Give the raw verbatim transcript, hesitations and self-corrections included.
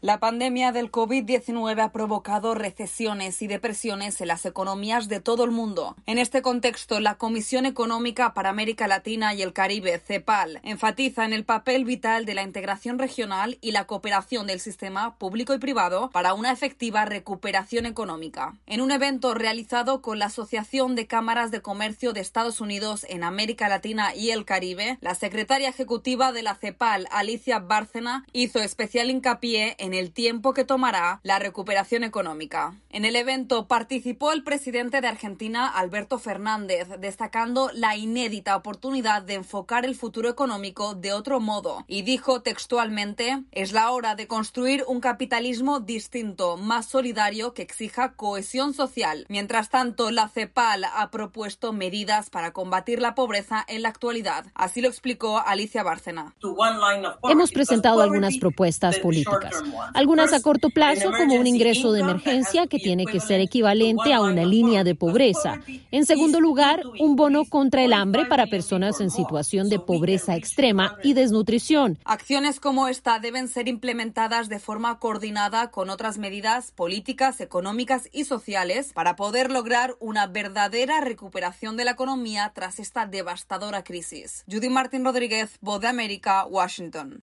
La pandemia del COVID diecinueve ha provocado recesiones y depresiones en las economías de todo el mundo. En este contexto, la Comisión Económica para América Latina y el Caribe, CEPAL, enfatiza en el papel vital de la integración regional y la cooperación del sistema público y privado para una efectiva recuperación económica. En un evento realizado con la Asociación de Cámaras de Comercio de Estados Unidos en América Latina y el Caribe, la secretaria ejecutiva de la CEPAL, Alicia Bárcena, hizo especial hincapié en en el tiempo que tomará la recuperación económica. En el evento participó el presidente de Argentina, Alberto Fernández, destacando la inédita oportunidad de enfocar el futuro económico de otro modo y dijo textualmente: es la hora de construir un capitalismo distinto, más solidario, que exija cohesión social. Mientras tanto, la CEPAL ha propuesto medidas para combatir la pobreza en la actualidad. Así lo explicó Alicia Bárcena. Hemos presentado algunas propuestas políticas. Algunas a corto plazo, como un ingreso de emergencia que tiene que ser equivalente a una línea de pobreza. En segundo lugar, un bono contra el hambre para personas en situación de pobreza extrema y desnutrición. Acciones como esta deben ser implementadas de forma coordinada con otras medidas políticas, económicas y sociales para poder lograr una verdadera recuperación de la economía tras esta devastadora crisis. Judy Martín Rodríguez, Voz de América, Washington.